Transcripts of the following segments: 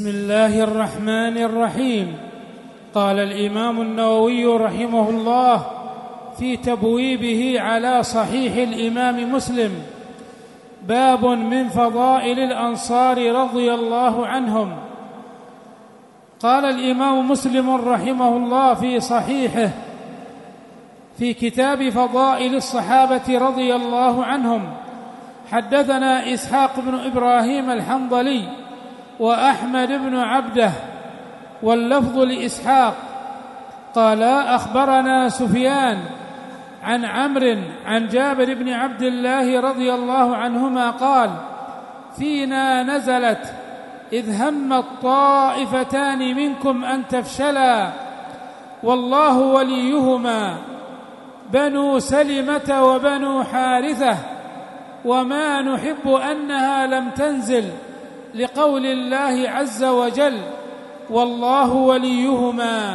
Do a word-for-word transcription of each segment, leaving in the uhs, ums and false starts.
بسم الله الرحمن الرحيم. قال الإمام النووي رحمه الله في تبويبه على صحيح الإمام مسلم: باب من فضائل الأنصار رضي الله عنهم. قال الإمام مسلم رحمه الله في صحيحه في كتاب فضائل الصحابة رضي الله عنهم: حدثنا إسحاق بن إبراهيم الحنظلي وأحمد بن عبده واللفظ لإسحاق قال: أخبرنا سفيان عن عمرو عن جابر بن عبد الله رضي الله عنهما قال: فينا نزلت إذ همت طائفتان منكم أن تفشلا والله وليهما، بنو سلمة وبنو حارثة، وما نحب أنها لم تنزل لقول الله عز وجل والله وليهما.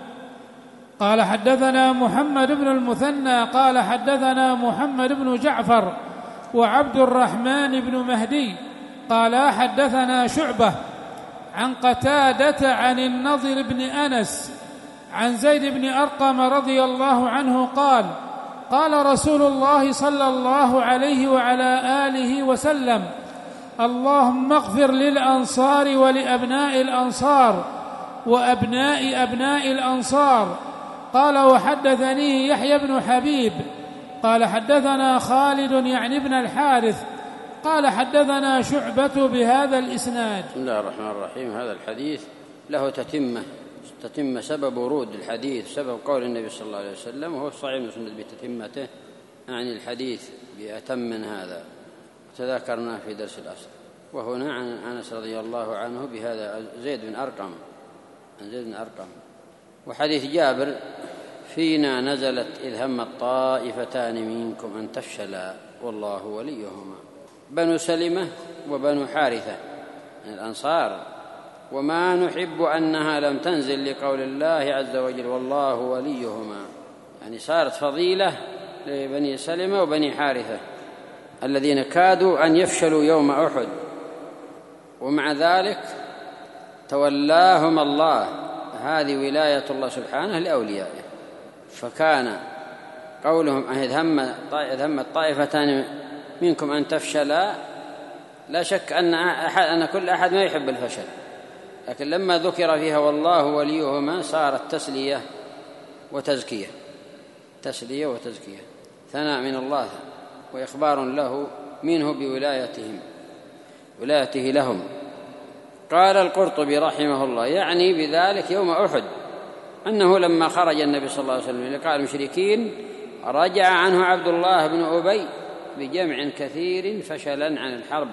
قال: حدثنا محمد بن المثنى قال: حدثنا محمد بن جعفر وعبد الرحمن بن مهدي قال: حدثنا شعبة عن قتادة عن النضر بن أنس عن زيد بن أرقم رضي الله عنه قال: قال رسول الله صلى الله عليه وعلى آله وسلم: اللهم اغفر للأنصار ولأبناء الأنصار وأبناء أبناء الأنصار. قال: وحدثني يحيى بن حبيب قال: حدثنا خالد يعني ابن الحارث قال: حدثنا شعبة بهذا الإسناد. بسم الله الرحمن الرحيم. هذا الحديث له تتمة تتم سبب ورود الحديث سبب قول النبي صلى الله عليه وسلم، وهو صحيح مسند بتتمته عن الحديث بأتم من هذا، تذكرنا في درس الأصل. وهنا عن أنس رضي الله عنه بهذا زيد بن أرقم عن زيد بن أرقم. وحديث جابر: فينا نزلت إذ همت طائفتان منكم أن تفشلا والله وليهما، بنو سلمة وبنو حارثة من الأنصار، وما نحب أنها لم تنزل لقول الله عز وجل والله وليهما. يعني صارت فضيلة لبني سلمة وبني حارثة الذين كادوا أن يفشلوا يوم أحد، ومع ذلك تولاهم الله. هذه ولاية الله سبحانه لأوليائه. فكان قولهم إذ همت طائفتان منكم أن تفشلا، لا شك أن, أحد أن كل أحد ما يحب الفشل، لكن لما ذكر فيها والله وليهما صارت تسلية وتزكية، تسلية وتزكية، ثناء من الله وإخبار له منه بولايتهم ولايته لهم. قال القرطبي رحمه الله: يعني بذلك يوم أحد، أنه لما خرج النبي صلى الله عليه وسلم للقاء المشركين رجع عنه عبد الله بن أبي بجمع كثير فشلا عن الحرب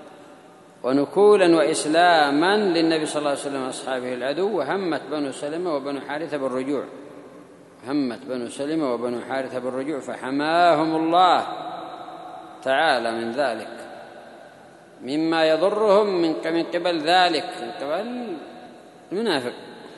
ونكولا وإسلاما للنبي صلى الله عليه وسلم وأصحابه العدو. وهمت بنو سلمة وبنو حارثة بالرجوع همت بنو سلمة وبنو حارثة بالرجوع فحماهم الله تعالى من ذلك مما يضرهم من قبل ذلك، من قبل المنافق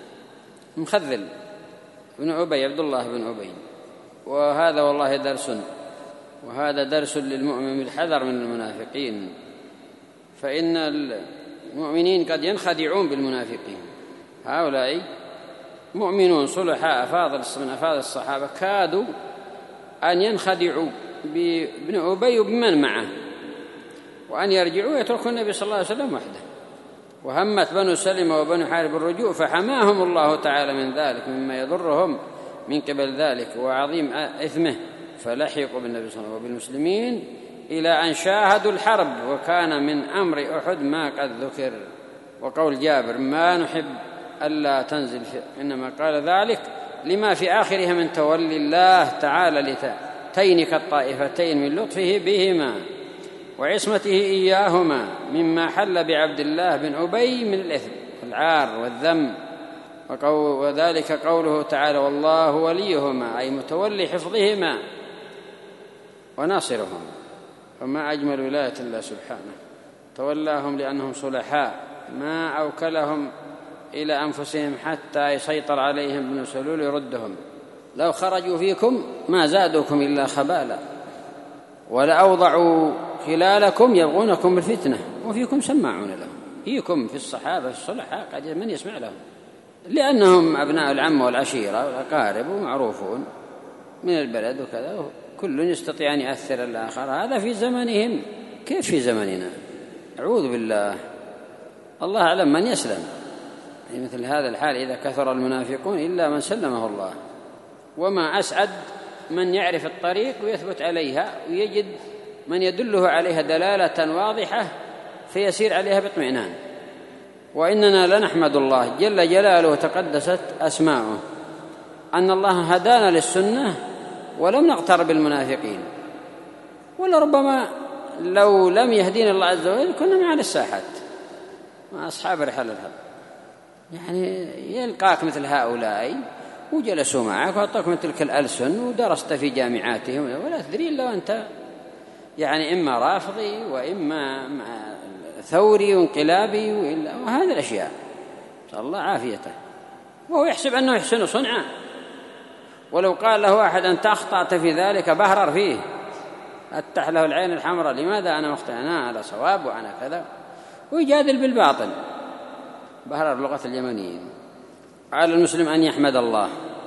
مخذل بن أبي، عبد الله بن أبي. وهذا والله درس، وهذا درس للمؤمن بالحذر من المنافقين، فإن المؤمنين قد ينخدعون بالمنافقين. هؤلاء مؤمنون صلحاء أفاضل من أفاضل الصحابة كادوا أن ينخدعوا بابن أبي وبمن معه، وأن يرجعوا يتركوا النبي صلى الله عليه وسلم وحده. وهمت بنو سلمة وبنو حارث بالرجوع فحماهم الله تعالى من ذلك مما يضرهم من قبل ذلك وعظيم إثمه، فلحقوا بالنبي صلى الله عليه وسلم وبالمسلمين إلى أن شاهدوا الحرب، وكان من أمر أحد ما قد ذكر. وقول جابر: ما نحب ألا تنزل، إنما قال ذلك لما في آخرها من تولي الله تعالى لتينك الطائفتين من لطفه بهما وعصمته إياهما مما حل بعبد الله بن أبي من الإثم والعار والذم. وذلك قوله تعالى: والله وليهما، أي متولي حفظهما وناصرهم. وما أجمل ولاية الله سبحانه، تولاهم لأنهم صلحاء، ما أوكلهم إلى أنفسهم حتى يسيطر عليهم ابن سلول يردهم. لو خرجوا فيكم ما زادوكم إلا خبالا ولأوضعوا خلالكم يبغونكم بالفتنة وفيكم سماعون لهم. فيكم في الصحابة في الصلحاء قد من يسمع لهم، لأنهم أبناء العم والعشيرة والأقارب ومعروفون من البلد وكذا، كل يستطيع أن يؤثر الآخر. هذا في زمنهم، كيف في زمننا؟ أعوذ بالله، الله أعلم من يسلم في مثل هذا الحال إذا كثر المنافقون إلا من سلمه الله. وما أسعد من يعرف الطريق ويثبت عليها ويجد من يدله عليها دلالة واضحة فيسير عليها باطمئنان. وإننا لنحمد الله جل جلاله وتقدست أسماؤه أن الله هدانا للسنة ولم نغتر بالمنافقين، ولربما لو لم يهدينا الله عز وجل كنا معنا الساحات مع أصحاب رحل الحق. يعني يلقاك مثل هؤلاء وجلسوا معك وأعطاك من تلك الألسن ودرست في جامعاتهم ولا تدري إلا أنت يعني إما رافضي وإما ثوري وانقلابي وهذه الأشياء، نسأل الله عافيته. وهو يحسب أنه يحسن صنعا، ولو قال له واحد أنت أخطأت في ذلك بهرر فيه، أتح له العين الحمراء، لماذا أنا مخطئ، أنا على صواب وأنا كذا، ويجادل بالباطل، بهرر لغة اليمنيين. على المسلم أن يحمد الله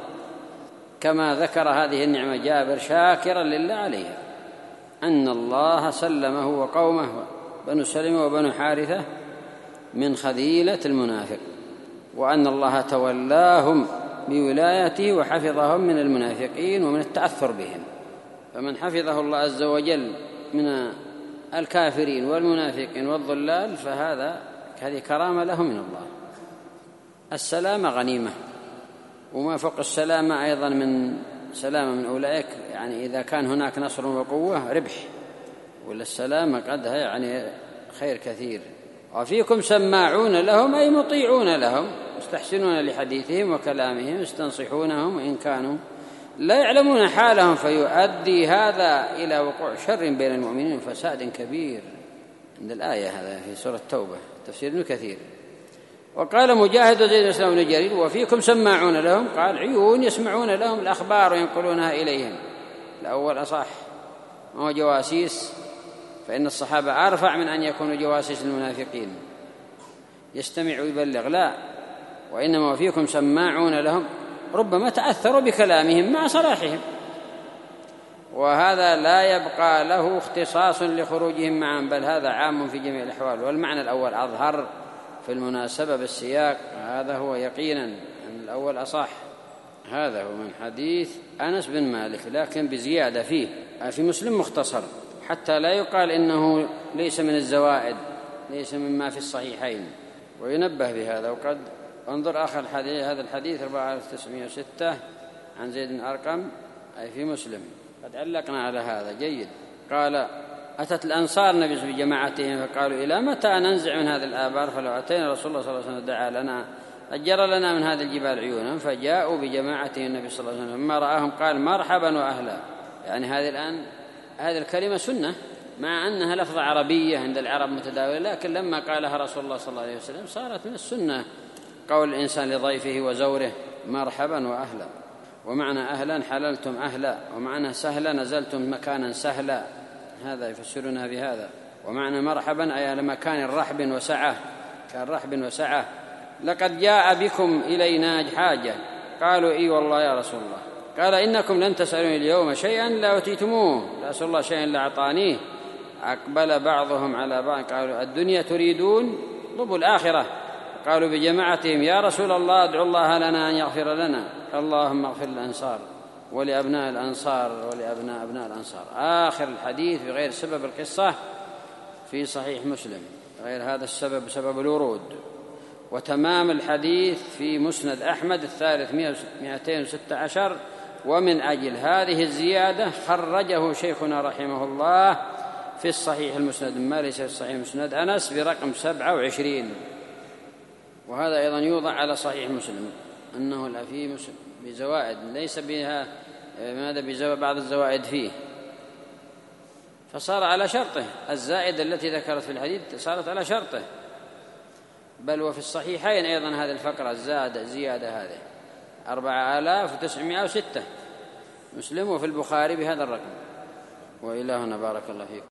كما ذكر هذه النعمة جابر شاكرا لله عليها، أن الله سلمه وقومه بنو سلمة وبنو حارثة من خذيلة المنافق، وأن الله تولاهم بولايته وحفظهم من المنافقين ومن التأثر بهم. فمن حفظه الله عز وجل من الكافرين والمنافقين والضلال فهذا هذه كرامة له من الله. السلامة غنيمة، وما فوق السلامة أيضا من سلامة من أولئك، يعني إذا كان هناك نصر وقوة ربح، ولا السلامة قدها يعني خير كثير. وفيكم سماعون لهم أي مطيعون لهم، مستحسنون لحديثهم وكلامهم، يستنصحونهم وإن كانوا لا يعلمون حالهم، فيؤدي هذا إلى وقوع شر بين المؤمنين وفساد كبير. عند الآية هذا في سورة التوبة تفسير ابن كثير. وقال مجاهد وزيد وسلم بن جرير وفيكم سماعون لهم، قال عيون يسمعون لهم الأخبار وينقلونها إليهم. الأول أصح، ما هو جواسيس، فإن الصحابة أرفع من أن يكونوا جواسيس المنافقين يستمع ويبلغ، لا، وإنما وفيكم سماعون لهم، ربما تأثروا بكلامهم مع صلاحهم، وهذا لا يبقى له اختصاص لخروجهم معا، بل هذا عام في جميع الأحوال. والمعنى الأول أظهر في المناسبة بالسياق، هذا هو يقينا أن الأول أصح. هذا هو من حديث أنس بن مالك، لكن بزيادة فيه في مسلم مختصر، حتى لا يقال إنه ليس من الزوائد، ليس مما في الصحيحين، وينبه بهذا. وقد انظر آخر الحديث، هذا الحديث أربعة آلاف وتسعمائة وستة عن زيد بن أرقم أي في مسلم، قد علقنا على هذا جيد. قال أتت الأنصار النبي بجماعتهم فقالوا إلى متى ننزع من هذه الآبار، فلو أتينا رسول الله صلى الله عليه وسلم دعا لنا أجر لنا من هذه الجبال عيونا، فجاءوا بجماعته النبي صلى الله عليه وسلم، لما رآهم قال مرحبا وأهلا. يعني هذه الآن هذه الكلمة سنة، مع أنها لفظة عربية عند العرب متداولة، لكن لما قالها رسول الله صلى الله عليه وسلم صارت من السنة قول الإنسان لضيفه وزوره مرحبا وأهلا. ومعنى أهلا حللتم أهلا، ومعنى سهلا نزلتم مكانا سهلا، هذا يفسرونها بهذا. ومعنى مرحبا أي لمكان رحب وسعة، كان رحب وسعة. لقد جاء بكم إلينا حاجة، قالوا إي والله يا رسول الله. قال إنكم لن تسألوني اليوم شيئا لا أتيتموه، لا أسأل الله شيئا لا أعطانيه. أقبل بعضهم على بعض قالوا الدنيا تريدون، طلبوا الآخرة. قالوا بجماعتهم يا رسول الله ادعو الله لنا أن يغفر لنا. اللهم اغفر للأنصار ولأبناء الأنصار ولأبناء أبناء الأنصار. آخر الحديث بغير سبب القصة في صحيح مسلم، غير هذا السبب سبب الورود. وتمام الحديث في مسند أحمد الثالث مئتين وستة عشر. ومن أجل هذه الزيادة خرجه شيخنا رحمه الله في الصحيح المسند، ما ليس في الصحيح المسند أنس برقم سبعة وعشرين. وهذا أيضا يوضع على صحيح مسلم أنه لا فيه بزوائد ليس بها ماذا بزوائد بعض الزوائد فيه، فصار على شرطه. الزائدة التي ذكرت في الحديث صارت على شرطه. بل وفي الصحيحين أيضا هذه الفقرة الزادة زيادة هذه أربعة آلاف وتسعمائة وستة مسلم، وفي البخاري بهذا الرقم. وإلهنا بارك الله فيكم.